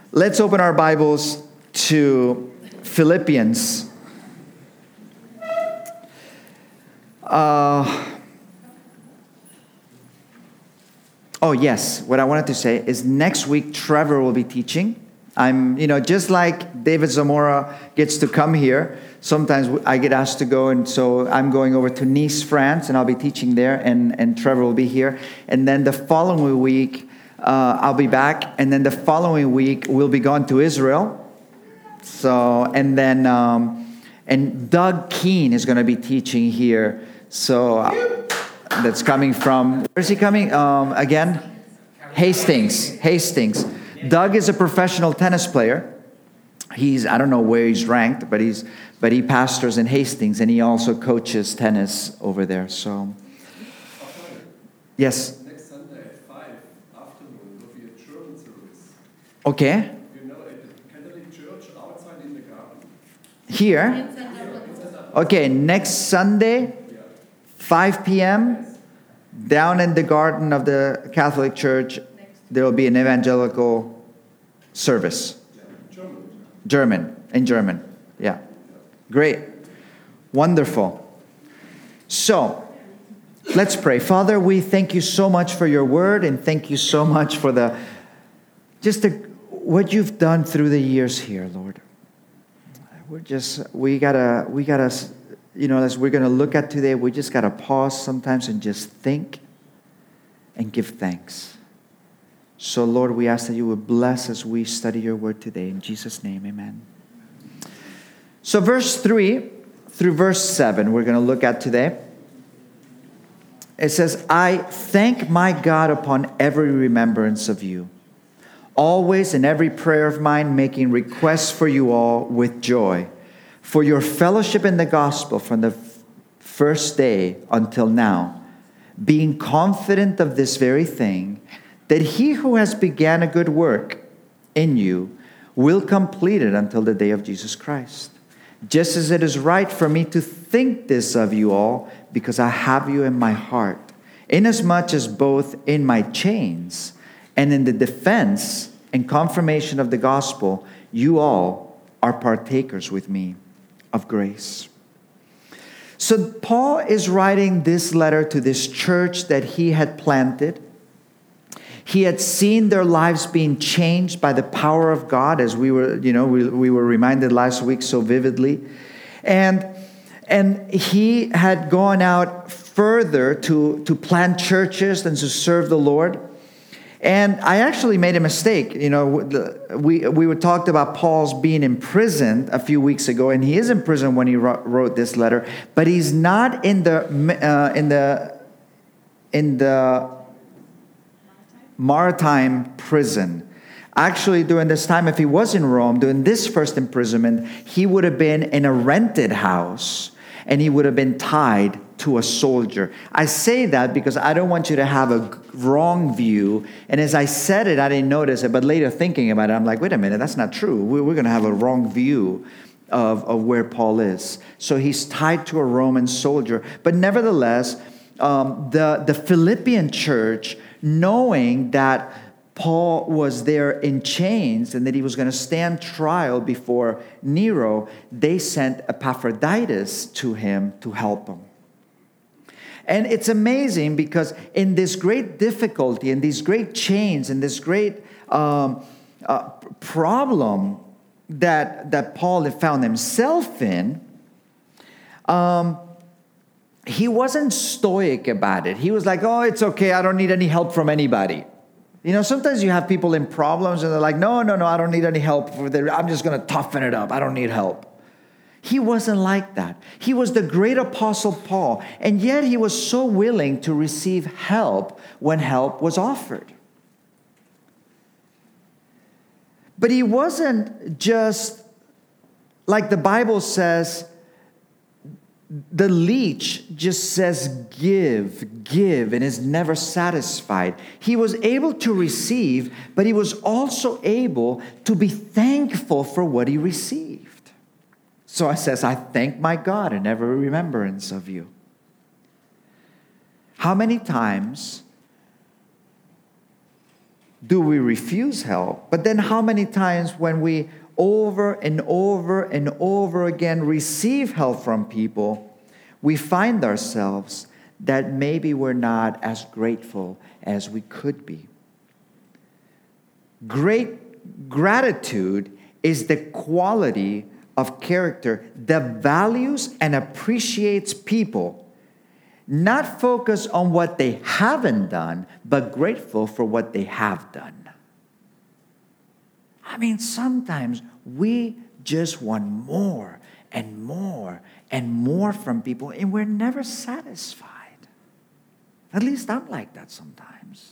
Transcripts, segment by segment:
Let's open our Bibles to Philippians. Yes. What I wanted to say is next week Trevor will be teaching. Just like David Zamora gets to come here, sometimes I get asked to go, and so I'm going over to Nice, France, and I'll be teaching there, and Trevor will be here. And then the following week, I'll be back, and then the following week, we'll be going to Israel. And Doug Keene is going to be teaching here. So that's coming from, where's he coming? Again? Hastings. Doug is a professional tennis player. I don't know where he's ranked, but he pastors in Hastings, and he also coaches tennis over there. So, yes. Next Sunday at 5 afternoon will be a German service. Okay. At the Catholic Church outside in the garden. Here. Okay. Next Sunday, 5 p.m. down in the garden of the Catholic Church. There will be an evangelical service. German. Yeah. Great. Wonderful. So, let's pray. Father, we thank you so much for your word, and thank you so much for what you've done through the years here, Lord. We gotta, as we're gonna look at today, we just gotta pause sometimes and just think and give thanks. So, Lord, we ask that you would bless as we study your word today. In Jesus' name, amen. So, verse 3 through verse 7, we're going to look at today. It says, I thank my God upon every remembrance of you, always in every prayer of mine, making requests for you all with joy, for your fellowship in the gospel from the first day until now, being confident of this very thing, that he who has began a good work in you will complete it until the day of Jesus Christ. Just as it is right for me to think this of you all, because I have you in my heart, inasmuch as both in my chains and in the defense and confirmation of the gospel, you all are partakers with me of grace. So Paul is writing this letter to this church that he had planted. He had seen their lives being changed by the power of God, as we were reminded last week so vividly. And he had gone out further to plant churches and to serve the Lord. And I actually made a mistake. We talked about Paul's being imprisoned a few weeks ago, and he is in prison when he wrote this letter, but he's not in the Maritime prison. Actually, during this time, if he was in Rome, during this first imprisonment, he would have been in a rented house, and he would have been tied to a soldier. I say that because I don't want you to have a wrong view. And as I said it, I didn't notice it, but later thinking about it, I'm like, wait a minute, that's not true. We're going to have a wrong view of where Paul is. So he's tied to a Roman soldier. But nevertheless, the Philippian church, knowing that Paul was there in chains and that he was going to stand trial before Nero, they sent Epaphroditus to him to help him. And it's amazing because in this great difficulty, in these great chains, in this great problem that Paul had found himself in, he wasn't stoic about it. He was like, oh, it's okay. I don't need any help from anybody. Sometimes you have people in problems and they're like, no, I don't need any help. I'm just going to toughen it up. I don't need help. He wasn't like that. He was the great apostle Paul, and yet he was so willing to receive help when help was offered. But he wasn't just, like the Bible says, the leech just says give, and is never satisfied. He was able to receive, but he was also able to be thankful for what he received. So I says, I thank my God in every remembrance of you. How many times do we refuse help? But then how many times when we over and over and over again receive help from people, we find ourselves that maybe we're not as grateful as we could be. Great gratitude is the quality of character that values and appreciates people, not focus on what they haven't done, but grateful for what they have done. I mean, sometimes we just want more and more and more from people, and we're never satisfied. At least I'm like that sometimes.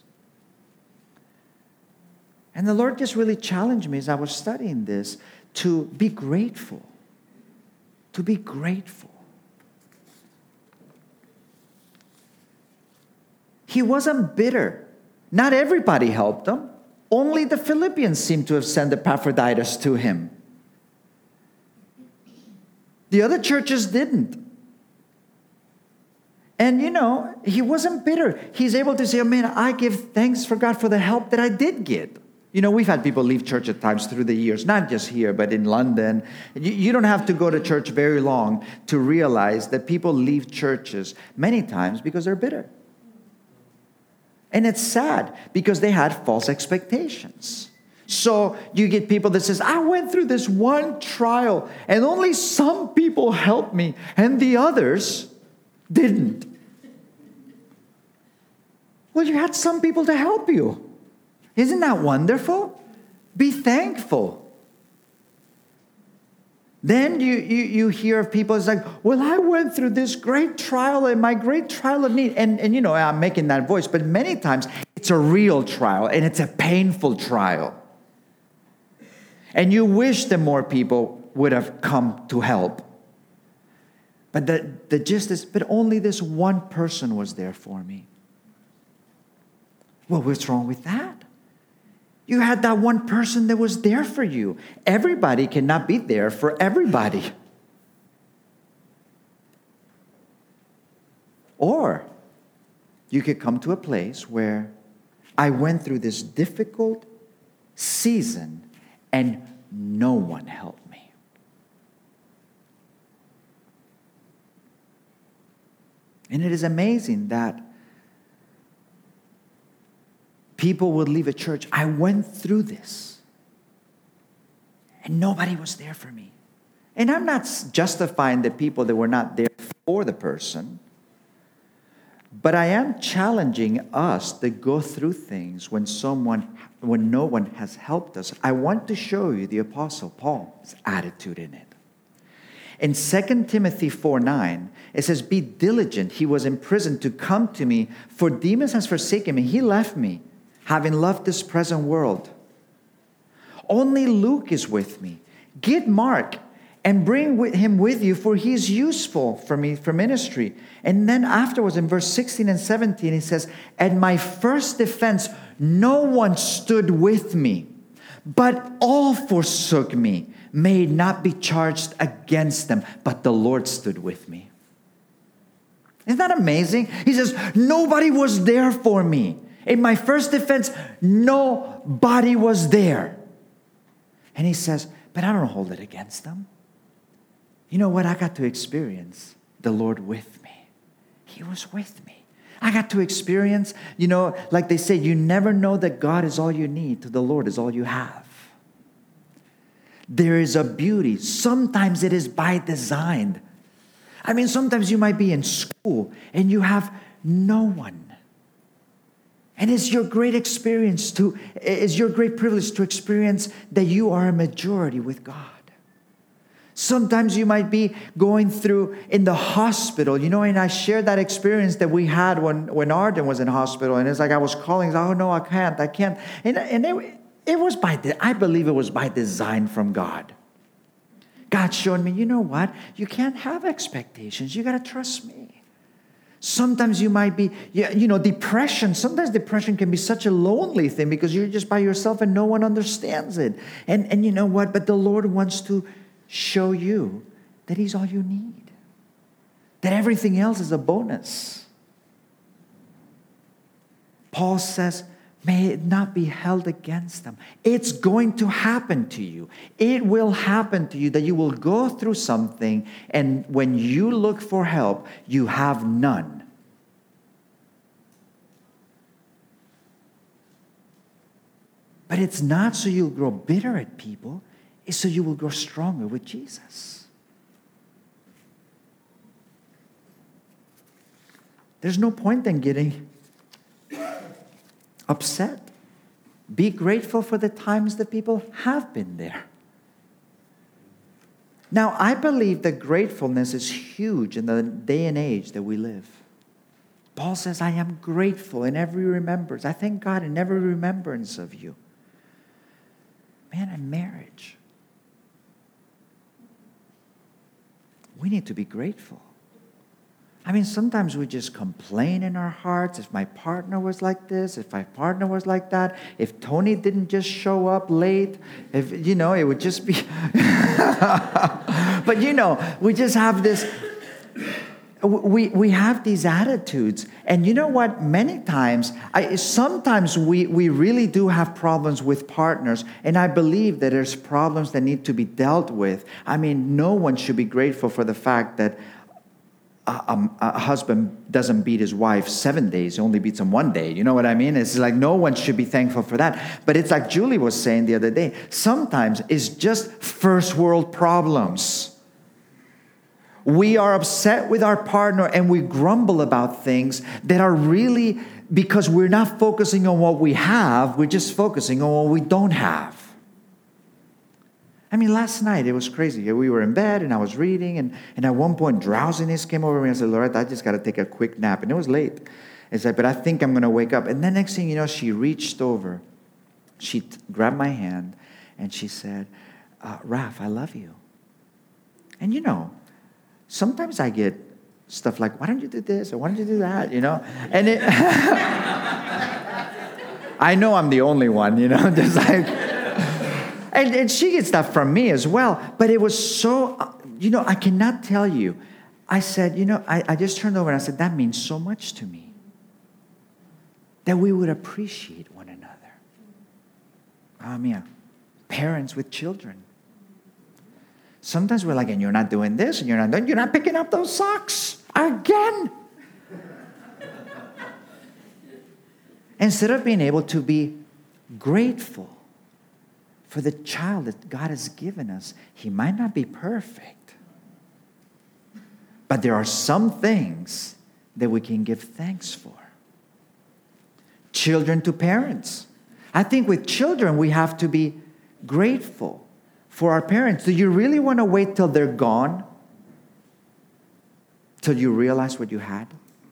And the Lord just really challenged me as I was studying this to be grateful. To be grateful. He wasn't bitter. Not everybody helped him. Only the Philippians seem to have sent Epaphroditus to him. The other churches didn't. And he wasn't bitter. He's able to say, oh man, I give thanks for God for the help that I did get. We've had people leave church at times through the years, not just here, but in London. You don't have to go to church very long to realize that people leave churches many times because they're bitter. And it's sad because they had false expectations. So you get people that says, I went through this one trial and only some people helped me and the others didn't. Well, you had some people to help you. Isn't that wonderful? Be thankful. Then you hear of people, it's like, well, I went through this great trial and my great trial of need. And I'm making that voice, but many times it's a real trial and it's a painful trial. And you wish that more people would have come to help. But the gist is, but only this one person was there for me. Well, what's wrong with that? You had that one person that was there for you. Everybody cannot be there for everybody. Or you could come to a place where I went through this difficult season and no one helped me. And it is amazing that people would leave a church. I went through this. And nobody was there for me. And I'm not justifying the people that were not there for the person. But I am challenging us to go through things when no one has helped us. I want to show you the Apostle Paul's attitude in it. In 2 Timothy 4:9, it says, be diligent. He was in prison to come to me, for Demas has forsaken me. He left me, having loved this present world. Only Luke is with me. Get Mark and bring him with you, for he is useful for me for ministry. And then afterwards, in verse 16 and 17, he says, at my first defense, no one stood with me, but all forsook me. May it not be charged against them, but the Lord stood with me. Isn't that amazing? He says, nobody was there for me. In my first defense, nobody was there. And he says, but I don't hold it against them. You know what? I got to experience the Lord with me. He was with me. I got to experience, like they say, you never know that God is all you need till the Lord is all you have. There is a beauty. Sometimes it is by design. I mean, sometimes you might be in school and you have no one. And it's your great experience it's your great privilege to experience that you are a majority with God. Sometimes you might be going through in the hospital, and I shared that experience that we had when Arden was in hospital. And it's like I was calling, oh no, I can't. And it was I believe it was by design from God. God showed me, you know what? You can't have expectations. You got to trust me. Sometimes you might be, depression. Sometimes depression can be such a lonely thing because you're just by yourself and no one understands it. And you know what? But the Lord wants to show you that He's all you need. That everything else is a bonus. Paul says, May it not be held against them. It's going to happen to you. It will happen to you that you will go through something, and when you look for help, you have none. But it's not so you'll grow bitter at people. It's so you will grow stronger with Jesus. There's no point in getting upset. Be grateful for the times that people have been there. Now, I believe that gratefulness is huge in the day and age that we live. Paul says, I am grateful in every remembrance. I thank God in every remembrance of you. Man, in marriage, we need to be grateful. I mean, sometimes we just complain in our hearts. If my partner was like this, if my partner was like that, if Tony didn't just show up late, if, it would just be... But, we just have this... We have these attitudes. And you know what? Many times, sometimes we really do have problems with partners. And I believe that there's problems that need to be dealt with. I mean, no one should be grateful for the fact that a husband doesn't beat his wife 7 days, only beats him 1 day. You know what I mean? It's like no one should be thankful for that. But it's like Julie was saying the other day. Sometimes it's just first world problems. We are upset with our partner and we grumble about things that are really because we're not focusing on what we have. We're just focusing on what we don't have. I mean, last night, it was crazy. We were in bed, and I was reading, and at one point, drowsiness came over me. I said, Lord, I just got to take a quick nap. And it was late. It's like, but I think I'm going to wake up. And then next thing you know, she reached over. She grabbed my hand, and she said, Raph, I love you. And sometimes I get stuff like, why don't you do this, or why don't you do that, And it, I know I'm the only one, just like... And she gets that from me as well. But it was so, I cannot tell you. I said, I just turned over and I said, that means so much to me. That we would appreciate one another. Parents with children. Sometimes we're like, and you're not doing this, and you're not picking up those socks again. Instead of being able to be grateful for the child that God has given us. He might not be perfect, but there are some things that we can give thanks for. Children to parents. I think with children, we have to be grateful for our parents. Do you really want to wait till they're gone? Till you realize what you had?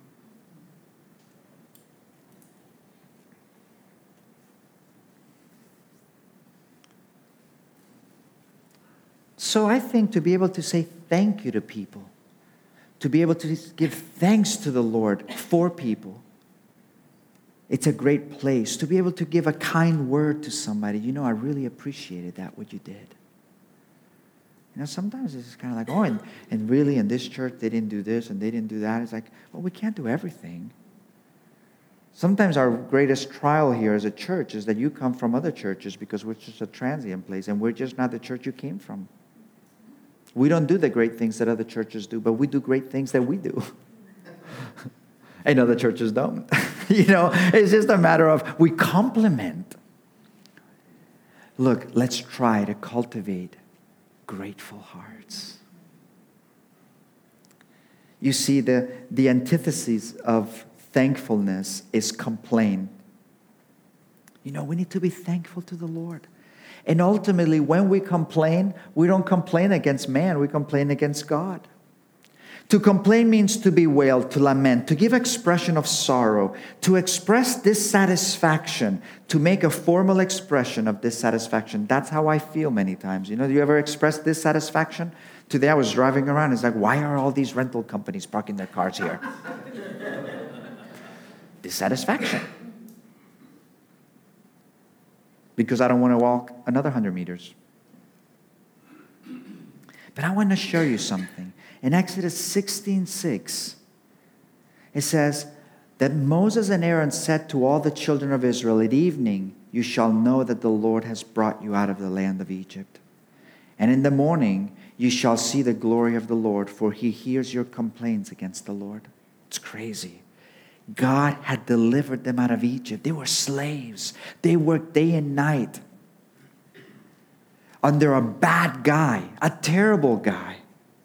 So I think to be able to say thank you to people, to be able to give thanks to the Lord for people, it's a great place. To be able to give a kind word to somebody, I really appreciated that, what you did. Sometimes it's kind of like, and really in this church they didn't do this and they didn't do that. It's like, well, we can't do everything. Sometimes our greatest trial here as a church is that you come from other churches because we're just a transient place and we're just not the church you came from. We don't do the great things that other churches do, but we do great things that we do. And other churches don't. It's just a matter of we complement. Look, let's try to cultivate grateful hearts. You see, the antithesis of thankfulness is complain. We need to be thankful to the Lord. And ultimately, when we complain, we don't complain against man, we complain against God. To complain means to bewail, to lament, to give expression of sorrow, to express dissatisfaction, to make a formal expression of dissatisfaction. That's how I feel many times. Do you ever express dissatisfaction? Today I was driving around. It's like, why are all these rental companies parking their cars here? Dissatisfaction. Because I don't want to walk another 100 meters. But I want to show you something. In Exodus 16:6, it says, That Moses and Aaron said to all the children of Israel, at evening you shall know that the Lord has brought you out of the land of Egypt. And in the morning you shall see the glory of the Lord, for he hears your complaints against the Lord. It's crazy. God had delivered them out of Egypt. They were slaves. They worked day and night under a bad guy, a terrible guy.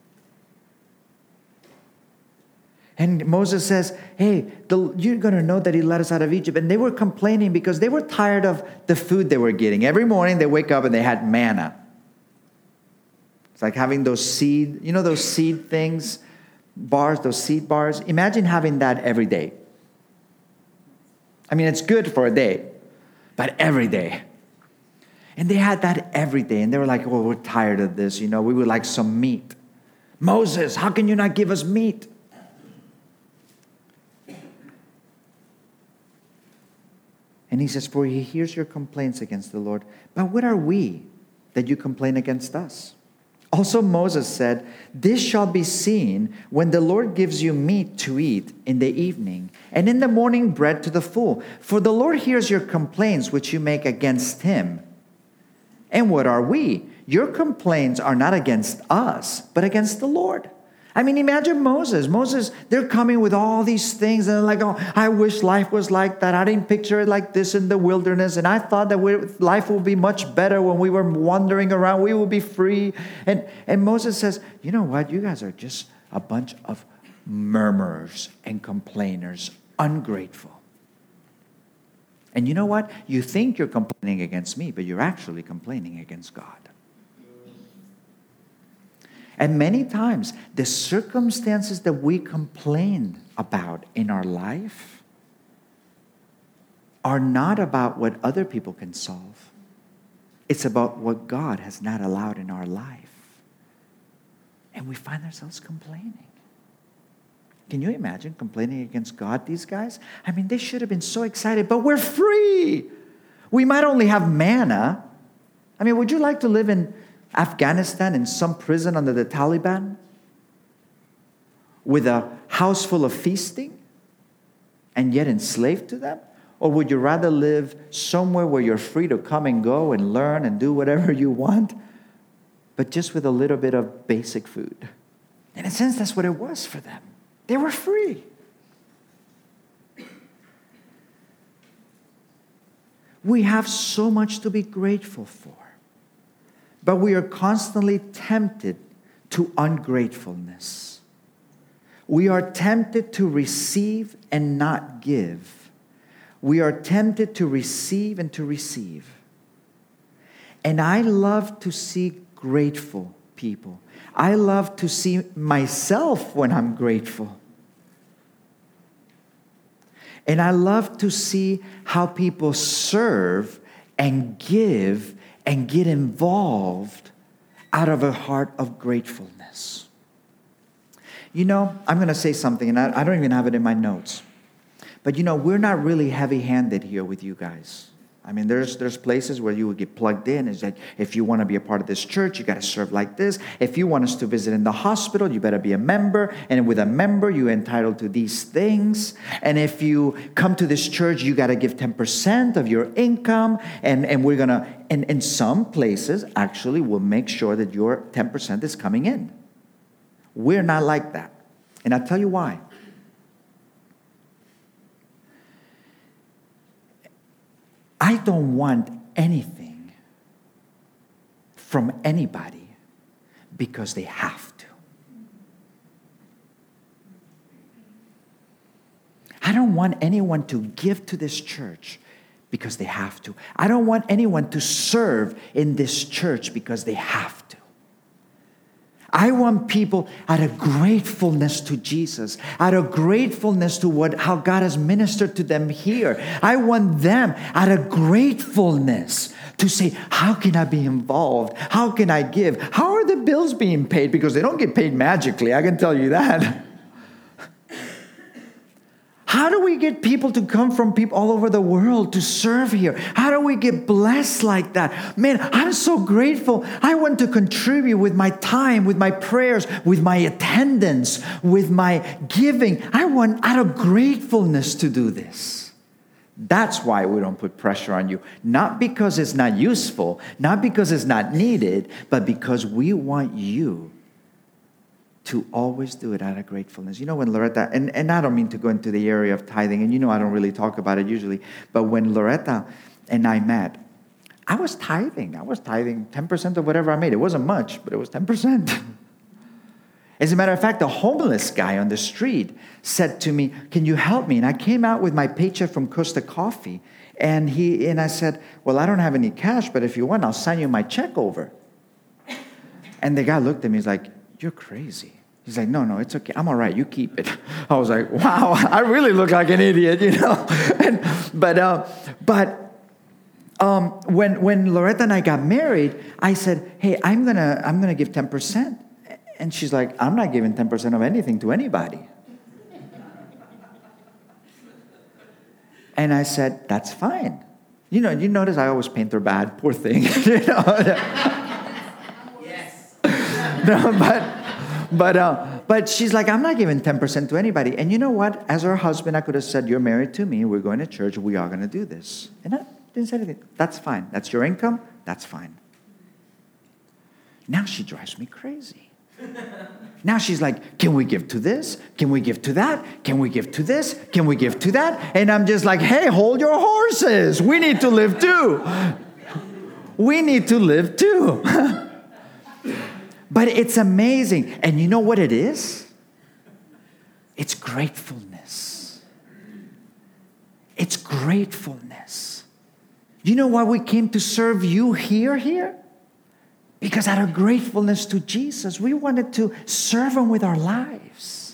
And Moses says, hey, you're going to know that he led us out of Egypt. And they were complaining because they were tired of the food they were getting. Every morning they wake up and they had manna. It's like having those seed, those seed things, bars, those seed bars. Imagine having that every day. I mean, it's good for a day, but every day. And they had that every day. And they were like, well, we're tired of this. We would like some meat. Moses, how can you not give us meat? And he says, for he hears your complaints against the Lord. But what are we that you complain against us? Also Moses said, this shall be seen when the Lord gives you meat to eat in the evening, and in the morning bread to the full. For the Lord hears your complaints which you make against him. And what are we? Your complaints are not against us, but against the Lord. I mean, imagine Moses. Moses, they're coming with all these things, and they're like, oh, I wish life was like that. I didn't picture it like this in the wilderness, and I thought that life would be much better when we were wandering around. We would be free. And Moses says, you know what? You guys are just a bunch of murmurers and complainers, ungrateful. And you know what? You think you're complaining against me, but you're actually complaining against God. And many times, the circumstances that we complain about in our life are not about what other people can solve. It's about what God has not allowed in our life. And we find ourselves complaining. Can you imagine complaining against God, these guys? I mean, they should have been so excited, but we're free. We might only have manna. I mean, would you like to live in Afghanistan in some prison under the Taliban with a house full of feasting and yet enslaved to them? Or would you rather live somewhere where you're free to come and go and learn and do whatever you want, but just with a little bit of basic food? In a sense, that's what it was for them. They were free. We have so much to be grateful for. But we are constantly tempted to ungratefulness. We are tempted to receive and not give. We are tempted to receive and to receive. And I love to see grateful people. I love to see myself when I'm grateful. And I love to see how people serve and give and get involved out of a heart of gratefulness. I'm going to say something, and I don't even have it in my notes. But we're not really heavy-handed here with you guys. I mean, there's places where you will get plugged in. It's like, if you want to be a part of this church, you got to serve like this. If you want us to visit in the hospital, you better be a member. And with a member, you're entitled to these things. And if you come to this church, you got to give 10% of your income. And we're going to, and in some places, actually, we'll make sure that your 10% is coming in. We're not like that. And I'll tell you why. I don't want anything from anybody because they have to. I don't want anyone to give to this church because they have to. I don't want anyone to serve in this church because they have to. I want people out of gratefulness to Jesus, out of gratefulness to how God has ministered to them here. I want them out of gratefulness to say, how can I be involved? How can I give? How are the bills being paid? Because they don't get paid magically, I can tell you that. How do we get people to come from people all over the world to serve here? How do we get blessed like that? Man, I'm so grateful. I want to contribute with my time, with my prayers, with my attendance, with my giving. I want out of gratefulness to do this. That's why we don't put pressure on you. Not because it's not useful, not because it's not needed, but because we want you to always do it out of gratefulness. You know, when Loretta, and I don't mean to go into the area of tithing, and you know I don't really talk about it usually, but when Loretta and I met, I was tithing. I was tithing 10% of whatever I made. It wasn't much, but it was 10%. As a matter of fact, a homeless guy on the street said to me, "Can you help me?" And I came out with my paycheck from Costa Coffee, and I said, "Well, I don't have any cash, but if you want, I'll sign you my check over." And the guy looked at me, he's like, "You're crazy." He's like, "No, it's okay. I'm all right. You keep it." I was like, wow, I really look like an idiot, you know. When Loretta and I got married, I said, "Hey, I'm gonna give 10%." And she's like, "I'm not giving 10% of anything to anybody." And I said, "That's fine." You know, you notice I always paint her bad, poor thing. You know? Yes. No, but she's like, "I'm not giving 10% to anybody." And you know what? As her husband, I could have said, "You're married to me. We're going to church. We are going to do this." And I didn't say anything. That's fine. That's your income. That's fine. Now she drives me crazy. Now she's like, "Can we give to this? Can we give to that? Can we give to this? Can we give to that?" And I'm just like, "Hey, hold your horses. We need to live too. We need to live too." But it's amazing. And you know what it is? It's gratefulness. It's gratefulness. You know why we came to serve you here? Because out of gratefulness to Jesus, we wanted to serve Him with our lives.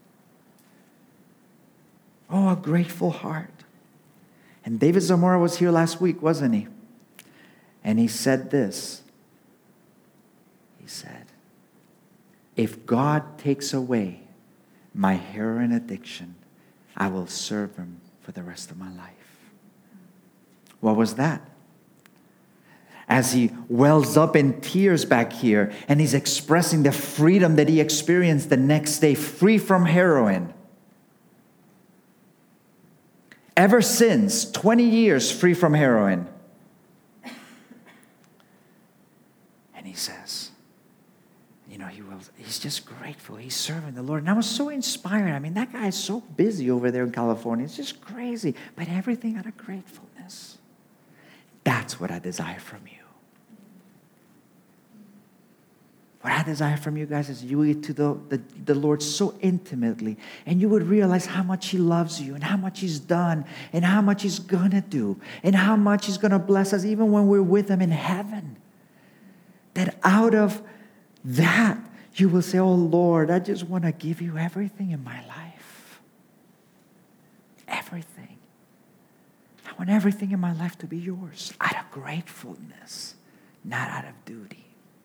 Oh, a grateful heart. And David Zamora was here last week, wasn't he? And he said this. He said, "If God takes away my heroin addiction, I will serve Him for the rest of my life." What was that? As he wells up in tears back here and he's expressing the freedom that he experienced the next day, free from heroin. Ever since, 20 years free from heroin. And he says, you know, he's just grateful. He's serving the Lord. And I was so inspired. I mean, that guy is so busy over there in California. It's just crazy. But everything out of gratefulness. That's what I desire from you. What I desire from you guys is you would get to the Lord so intimately, and you would realize how much He loves you and how much He's done and how much He's going to do and how much He's going to bless us even when we're with Him in heaven. That out of that, you will say, "Oh Lord, I just want to give you everything in my life. Everything. I want everything in my life to be yours out of gratefulness, not out of duty."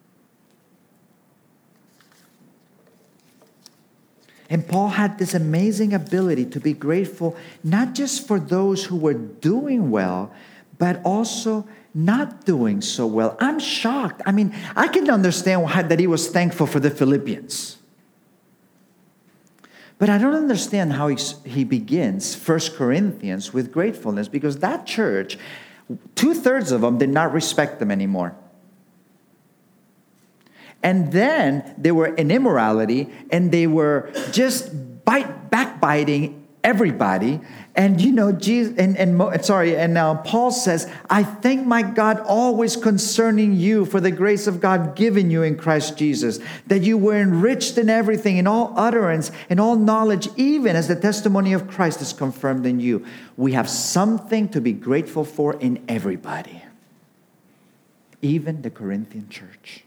And Paul had this amazing ability to be grateful, not just for those who were doing well, but also not doing so well. I'm shocked. I mean, I can understand that he was thankful for the Philippians. But I don't understand how he begins 1 Corinthians with gratefulness, because that church, 2/3 of them did not respect them anymore. And then they were in immorality, and they were just backbiting everybody. And you know, Paul says, "I thank my God always concerning you for the grace of God given you in Christ Jesus, that you were enriched in everything, in all utterance, in all knowledge, even as the testimony of Christ is confirmed in you." We have something to be grateful for in everybody, even the Corinthian church.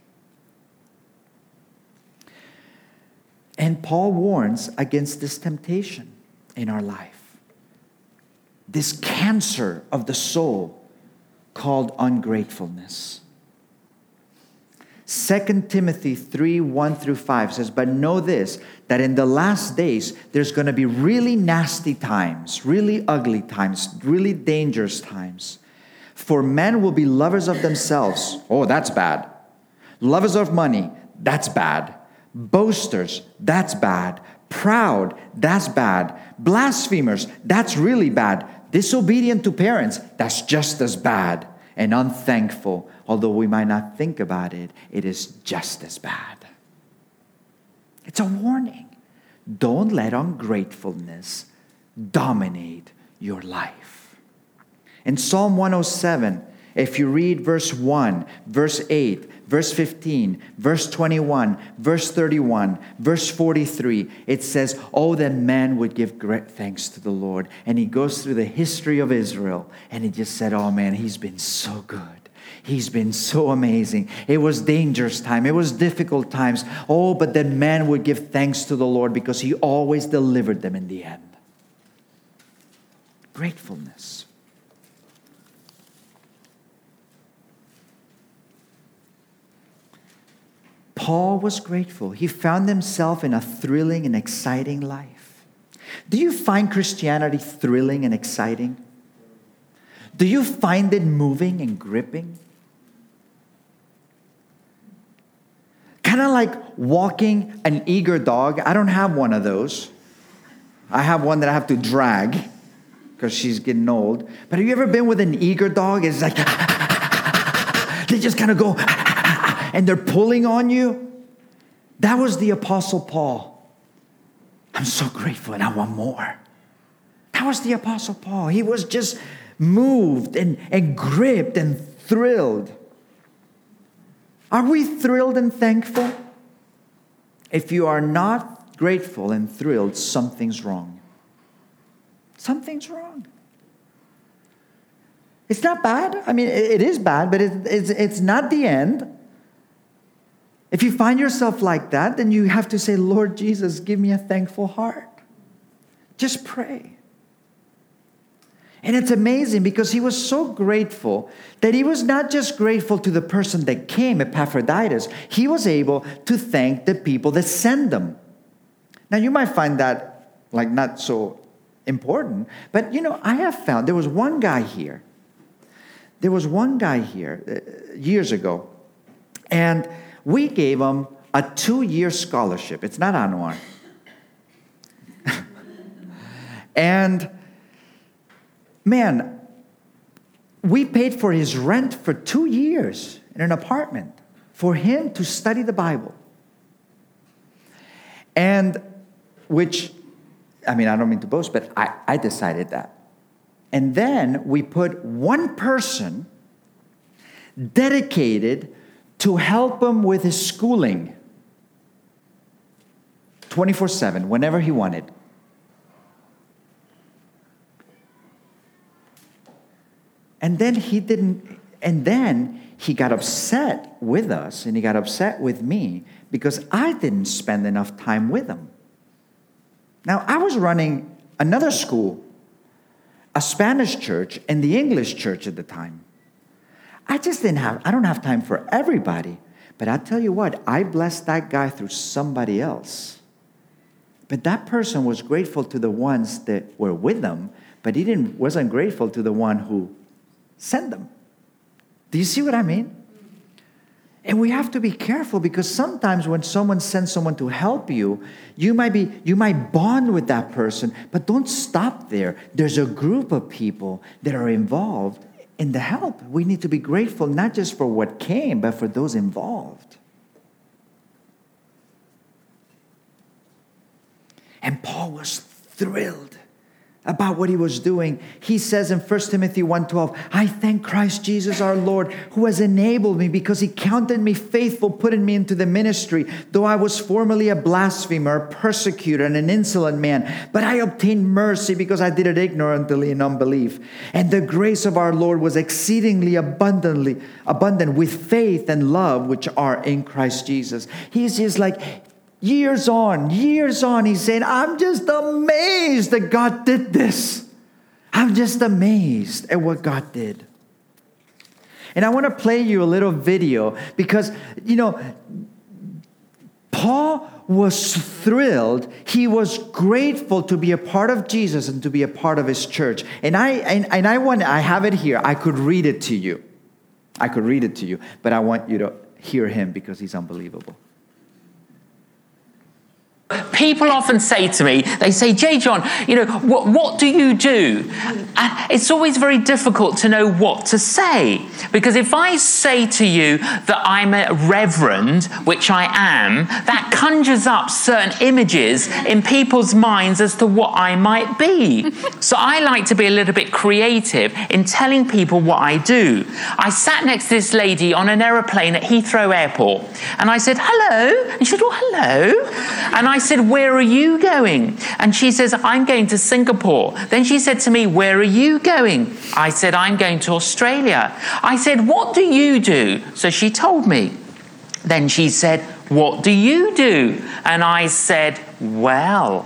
And Paul warns against this temptation in our life. This cancer of the soul called ungratefulness. 2 Timothy 3, 1 through 5 says, but know this, that in the last days, there's going to be really nasty times, really ugly times, really dangerous times. For men will be lovers of themselves. Oh, that's bad. Lovers of money. That's bad. Boasters. That's bad. Proud. That's bad. Blasphemers. That's really bad. Disobedient to parents. That's just as bad. And unthankful. Although we might not think about it, it is just as bad. It's a warning. Don't let ungratefulness dominate your life. In Psalm 107, if you read verse 1, verse 8, verse 15, verse 21, verse 31, verse 43, it says, oh, that man would give great thanks to the Lord. And he goes through the history of Israel, and he just said, oh man, he's been so good. He's been so amazing. It was dangerous time. It was difficult times. Oh, but that man would give thanks to the Lord because he always delivered them in the end. Gratefulness. Paul was grateful. He found himself in a thrilling and exciting life. Do you find Christianity thrilling and exciting? Do you find it moving and gripping? Kind of like walking an eager dog. I don't have one of those. I have one that I have to drag because she's getting old. But have you ever been with an eager dog? It's like, they just kind of go, and they're pulling on you. That was the Apostle Paul. I'm so grateful and I want more. That was the Apostle Paul. He was just moved and gripped and thrilled. Are we thrilled and thankful? If you are not grateful and thrilled, something's wrong. Something's wrong. It's not bad. I mean, it is bad, but it's not the end. If you find yourself like that, then you have to say, Lord Jesus, give me a thankful heart. Just pray. And it's amazing because he was so grateful that he was not just grateful to the person that came, Epaphroditus. He was able to thank the people that sent them. Now, you might find that like not so important, but I have found there was one guy here. Years ago, and we gave him a 2-year scholarship. It's not Anwar. And man, we paid for his rent for 2 years in an apartment for him to study the Bible. And I don't mean to boast, but I decided that. And then we put one person dedicated to help him with his schooling 24/7, whenever he wanted. And then he got upset with us, and he got upset with me because I didn't spend enough time with him. Now, I was running another school, a Spanish church and the English church at the time. I don't have time for everybody. But I tell you what, I blessed that guy through somebody else. But that person was grateful to the ones that were with them, but he wasn't grateful to the one who sent them. Do you see what I mean? And we have to be careful because sometimes when someone sends someone to help you, you might bond with that person, but don't stop there. There's a group of people that are involved in the help. We need to be grateful not just for what came, but for those involved. And Paul was thrilled about what he was doing. He says in 1 Timothy 1:12, I thank Christ Jesus our Lord, who has enabled me because he counted me faithful, putting me into the ministry, though I was formerly a blasphemer, a persecutor, and an insolent man. But I obtained mercy because I did it ignorantly in unbelief. And the grace of our Lord was exceedingly abundant with faith and love, which are in Christ Jesus. He's just like, years on, he's saying, I'm just amazed that God did this. I'm just amazed at what God did. And I want to play you a little video because, Paul was thrilled. He was grateful to be a part of Jesus and to be a part of his church. And I have it here. I could read it to you. But I want you to hear him because he's unbelievable. People often say to me, they say, J. John, what do you do? And it's always very difficult to know what to say. Because if I say to you that I'm a reverend, which I am, that conjures up certain images in people's minds as to what I might be. So I like to be a little bit creative in telling people what I do. I sat next to this lady on an aeroplane at Heathrow Airport. And I said, hello. And she said, oh, hello. And I said, where are you going? And she says, I'm going to Singapore. Then she said to me, where are you going? I said, I'm going to Australia. I said, what do you do? So she told me. Then she said, what do you do? And I said, well,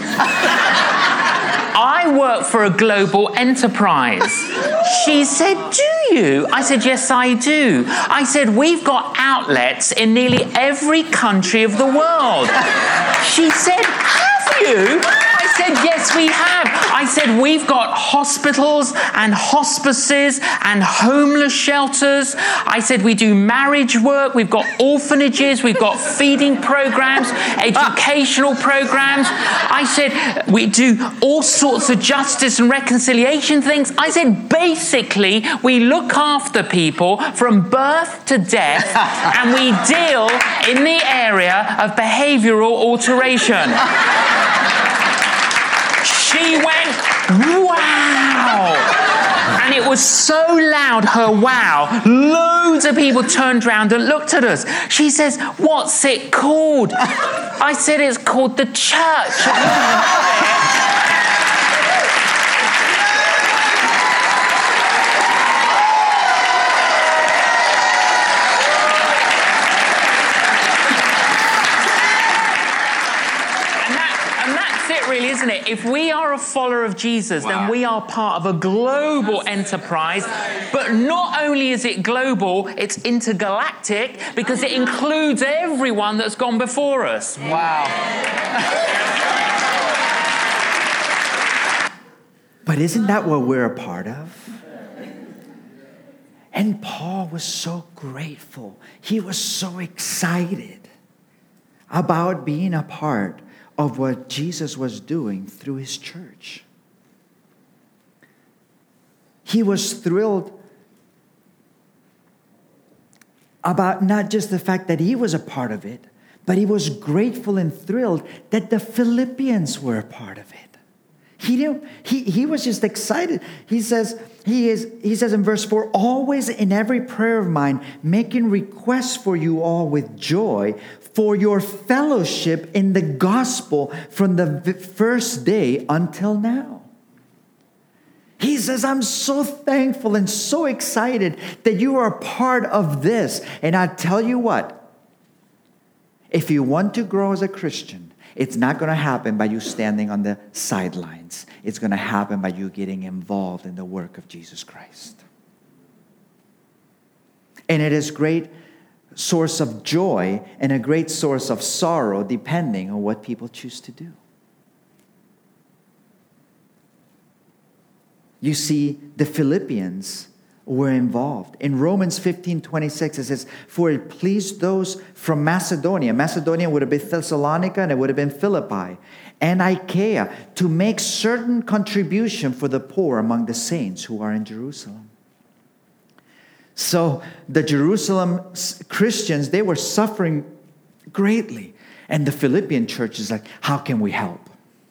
I work for a global enterprise. She said, do you? I said, yes, I do. I said, we've got outlets in nearly every country of the world. She said, have you? I said, yes, we have. I said, we've got hospitals and hospices and homeless shelters. I said, we do marriage work. We've got orphanages. We've got feeding programs, educational programs. I said, we do all sorts of justice and reconciliation things. I said, basically, we look after people from birth to death, and we deal in the area of behavioral alteration. She went, wow! And it was so loud, her wow. Loads of people turned around and looked at us. She says, what's it called? I said, it's called the church. Really, isn't it? If we are a follower of Jesus, then we are part of a global enterprise. But not only is it global, it's intergalactic because it includes everyone that's gone before us. Wow. But isn't that what we're a part of? And Paul was so grateful. He was so excited about being a part of what Jesus was doing through his church. He was thrilled about not just the fact that he was a part of it, but he was grateful and thrilled that the Philippians were a part of it. He was just excited. He says in verse 4, always in every prayer of mine, making requests for you all with joy, for your fellowship in the gospel from the first day until now. He says, I'm so thankful and so excited that you are a part of this. And I tell you what, if you want to grow as a Christian, it's not going to happen by you standing on the sidelines. It's going to happen by you getting involved in the work of Jesus Christ. And it is great source of joy and a great source of sorrow depending on what people choose to do. You see, the Philippians were involved. In Romans 15:26, it says, for it pleased those from Macedonia. Macedonia would have been Thessalonica and it would have been Philippi and Achaia to make certain contribution for the poor among the saints who are in Jerusalem. So the Jerusalem Christians, they were suffering greatly. And the Philippian church is like, how can we help?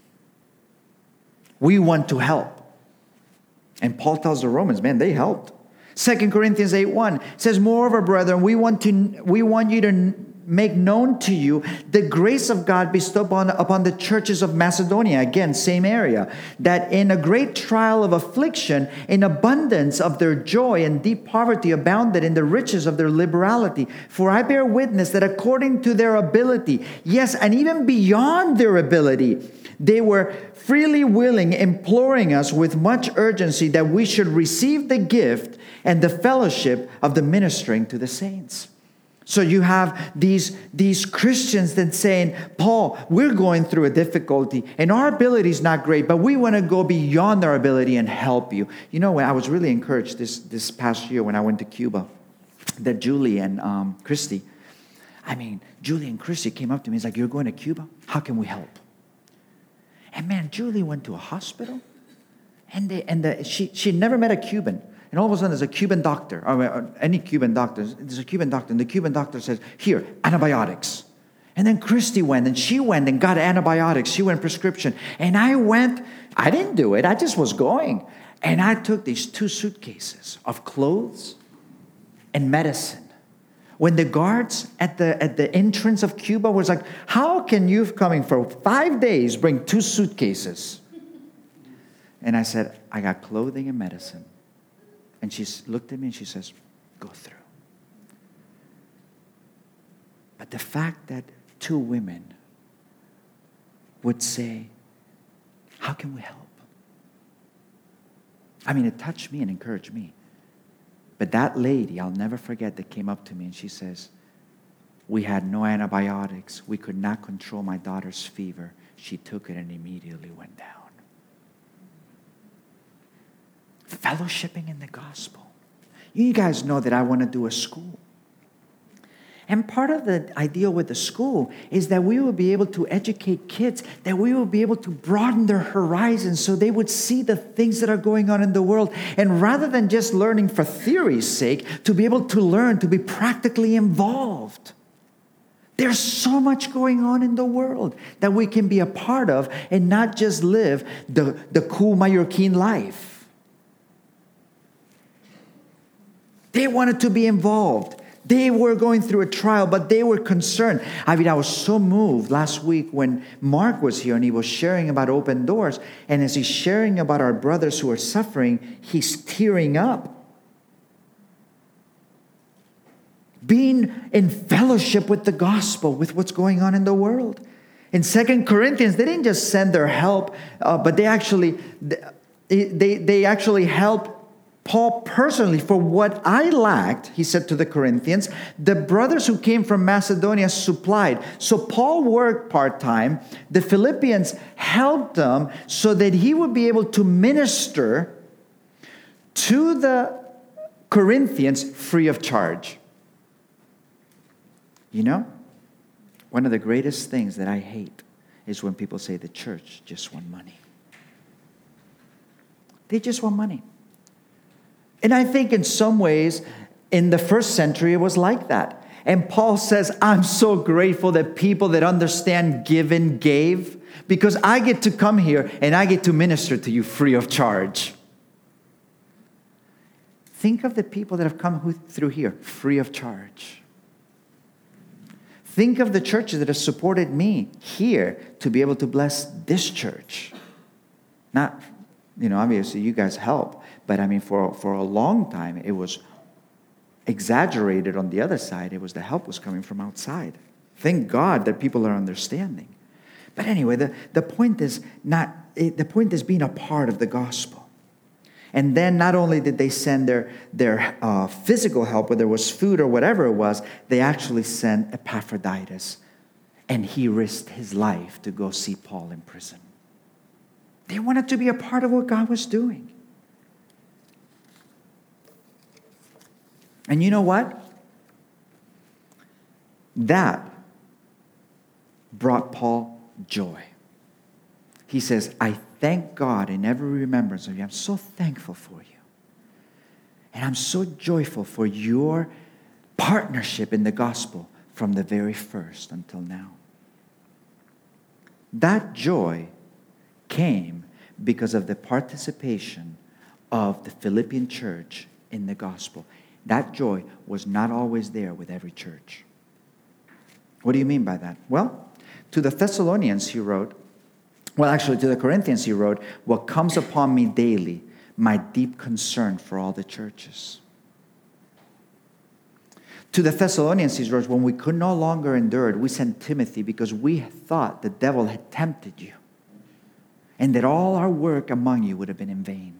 We want to help. And Paul tells the Romans, man, they helped. 2 Corinthians 8:1 says, moreover, brethren, we want you to make known to you the grace of God bestowed upon the churches of Macedonia. Again, same area. That in a great trial of affliction, in abundance of their joy and deep poverty abounded in the riches of their liberality. For I bear witness that according to their ability, yes, and even beyond their ability, They were freely willing, imploring us with much urgency that we should receive the gift and the fellowship of the ministering to the saints. So you have these Christians that saying, Paul, we're going through a difficulty and our ability is not great, but we want to go beyond our ability and help you. You know, when I was really encouraged this past year when I went to Cuba, that Julie and Christy came up to me. It's like, you're going to Cuba? How can we help? And man, Julie went to a hospital and she never met a Cuban. And all of a sudden, there's a Cuban doctor, or any Cuban doctor. There's a Cuban doctor, and the Cuban doctor says, here, antibiotics. And then Christy went and got antibiotics. She went prescription. And I didn't do it. I just was going. And I took these 2 suitcases of clothes and medicine. When the guards at the entrance of Cuba was like, how can you, coming for 5 days, bring 2 suitcases? And I said, I got clothing and medicine. And she looked at me and she says, go through. But the fact that 2 women would say, how can we help? I mean, it touched me and encouraged me. But that lady, I'll never forget, that came up to me and she says, we had no antibiotics. We could not control my daughter's fever. She took it and immediately went down. Fellowshipping in the gospel. You guys know that I want to do a school. And part of the idea with the school is that we will be able to educate kids, that we will be able to broaden their horizons so they would see the things that are going on in the world. And rather than just learning for theory's sake, to be able to learn, to be practically involved. There's so much going on in the world that we can be a part of and not just live the cool Mallorquin life. They wanted to be involved. They were going through a trial, but they were concerned. I mean, I was so moved last week when Mark was here and he was sharing about open doors. And as he's sharing about our brothers who are suffering, he's tearing up. Being in fellowship with the gospel, with what's going on in the world. In 2 Corinthians, they didn't just send their help, but they actually helped Paul personally, for what I lacked, he said to the Corinthians, the brothers who came from Macedonia supplied. So Paul worked part-time. The Philippians helped them so that he would be able to minister to the Corinthians free of charge. You know, one of the greatest things that I hate is when people say the church just want money. They just want money. And I think in some ways, in the first century, it was like that. And Paul says, I'm so grateful that people that understand give and gave, because I get to come here and I get to minister to you free of charge. Think of the people that have come through here free of charge. Think of the churches that have supported me here to be able to bless this church. Not, obviously you guys help. But I mean, for a long time, it was exaggerated on the other side. It was the help was coming from outside. Thank God that people are understanding. But anyway, the point is being a part of the gospel. And then not only did they send their physical help, whether it was food or whatever it was, they actually sent Epaphroditus. And he risked his life to go see Paul in prison. They wanted to be a part of what God was doing. And you know what? That brought Paul joy. He says, I thank God in every remembrance of you. I'm so thankful for you. And I'm so joyful for your partnership in the gospel from the very first until now. That joy came because of the participation of the Philippian church in the gospel. That joy was not always there with every church. What do you mean by that? Well, to the Thessalonians he wrote, to the Corinthians he wrote, what comes upon me daily, my deep concern for all the churches. To the Thessalonians he wrote, when we could no longer endure it, we sent Timothy because we thought the devil had tempted you. and that all our work among you would have been in vain.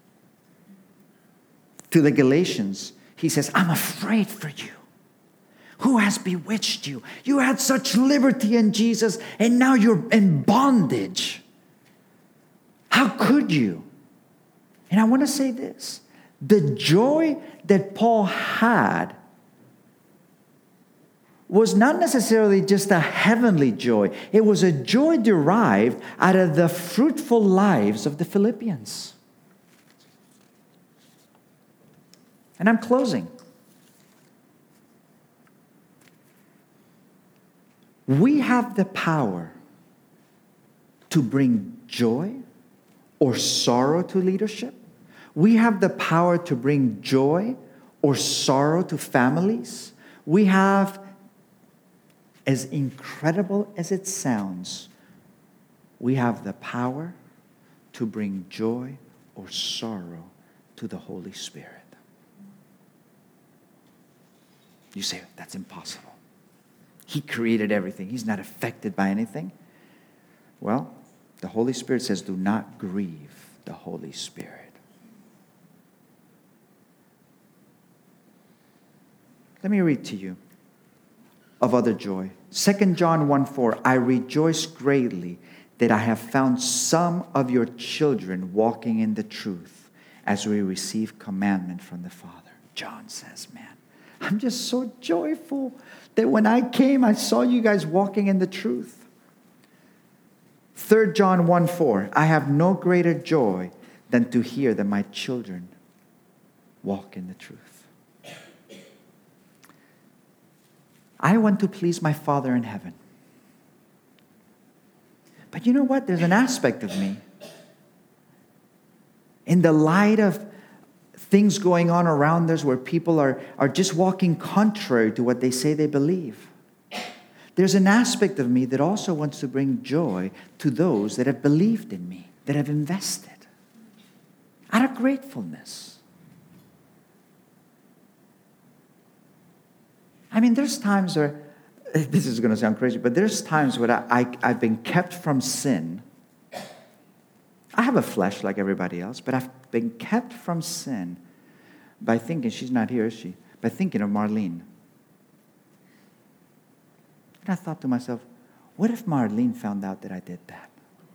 To the Galatians, he says, I'm afraid for you. Who has bewitched you? You had such liberty in Jesus, and now you're in bondage. How could you? And I want to say this. The joy that Paul had was not necessarily just a heavenly joy. It was a joy derived out of the fruitful lives of the Philippians. And I'm closing. We have the power to bring joy or sorrow to leadership. We have the power to bring joy or sorrow to families. We have, as incredible as it sounds, we have the power to bring joy or sorrow to the Holy Spirit. You say, that's impossible. He created everything. He's not affected by anything. Well, the Holy Spirit says, do not grieve the Holy Spirit. Let me read to you of other joy. 2 John 1:4, I rejoice greatly that I have found some of your children walking in the truth as we receive commandment from the Father. John says, man, I'm just so joyful that when I came, I saw you guys walking in the truth. 3 John 1:4, I have no greater joy than to hear that my children walk in the truth. I want to please my Father in heaven. But you know what? There's an aspect of me, in the light of things going on around us where people are just walking contrary to what they say they believe. There's an aspect of me that also wants to bring joy to those that have believed in me, that have invested, out of gratefulness. I mean, there's times where, this is going to sound crazy, but there's times where I've been kept from sin. I have a flesh like everybody else, but I've been kept from sin by thinking, she's not here, is she? By thinking of Marlene. And I thought to myself, what if Marlene found out that I did that?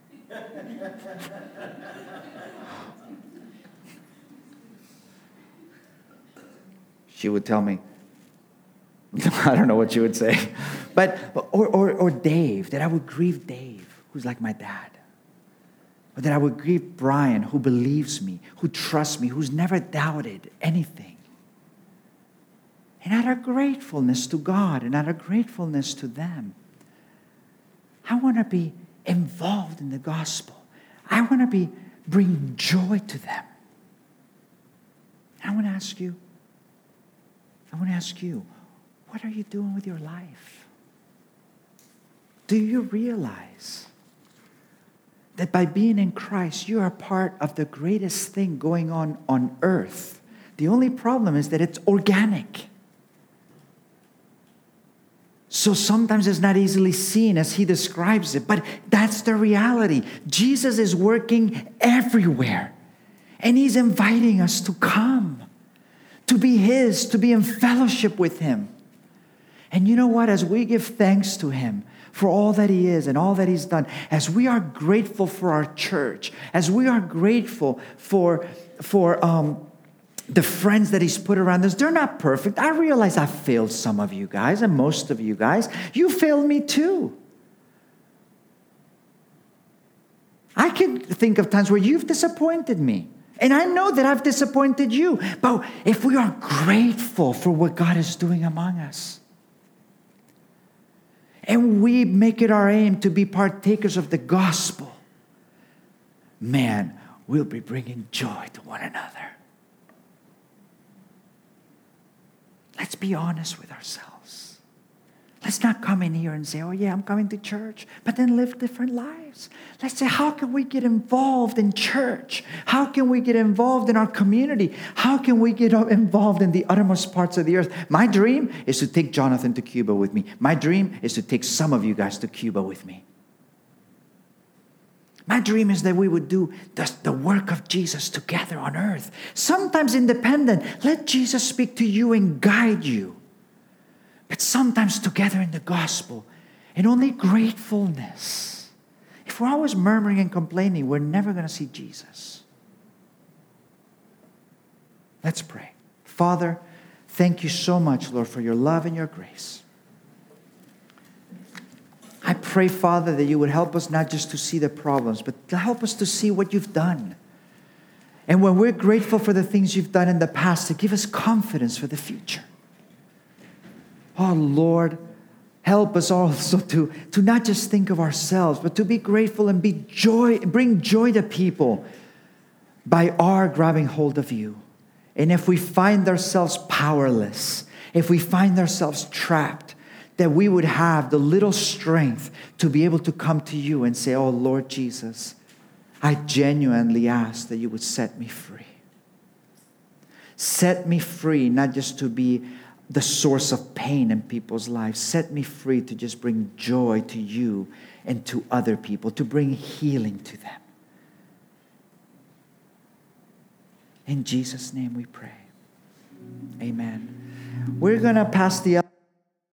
She would tell me, I don't know what she would say. But, or Dave, that I would grieve Dave, who's like my dad. Or that I would grieve Brian, who believes me, who trusts me, who's never doubted anything. And out of gratefulness to God and out of gratefulness to them, I want to be involved in the gospel. I want to bring joy to them. I want to ask you, what are you doing with your life? Do you realize that by being in Christ, you are part of the greatest thing going on earth? The only problem is that it's organic. So sometimes it's not easily seen as he describes it, but that's the reality. Jesus is working everywhere, and he's inviting us to come, to be his, to be in fellowship with him. And you know what? As we give thanks to him for all that he is and all that he's done, as we are grateful for our church, as we are grateful for the friends that he's put around us, they're not perfect. I realize I failed some of you guys and most of you guys. You failed me too. I can think of times where you've disappointed me. And I know that I've disappointed you. But if we are grateful for what God is doing among us, and we make it our aim to be partakers of the gospel, man, we'll be bringing joy to one another. Let's be honest with ourselves. Let's not come in here and say, oh yeah, I'm coming to church, but then live different lives. Let's say, how can we get involved in church? How can we get involved in our community? How can we get involved in the uttermost parts of the earth? My dream is to take Jonathan to Cuba with me. My dream is to take some of you guys to Cuba with me. My dream is that we would do the work of Jesus together on earth. Sometimes independent. Let Jesus speak to you and guide you. But sometimes together in the gospel. And only gratefulness. If we're always murmuring and complaining, we're never going to see Jesus. Let's pray. Father, thank you so much, Lord, for your love and your grace. I pray, Father, that you would help us not just to see the problems, but to help us to see what you've done. And when we're grateful for the things you've done in the past, to give us confidence for the future. Oh, Lord, help us also to not just think of ourselves, but to be grateful and bring joy to people by our grabbing hold of you. And if we find ourselves powerless, if we find ourselves trapped, that we would have the little strength to be able to come to you and say, oh, Lord Jesus, I genuinely ask that you would set me free. Set me free, not just to be the source of pain in people's lives. Set me free to just bring joy to you and to other people, to bring healing to them. In Jesus' name we pray. Amen. We're going to pass the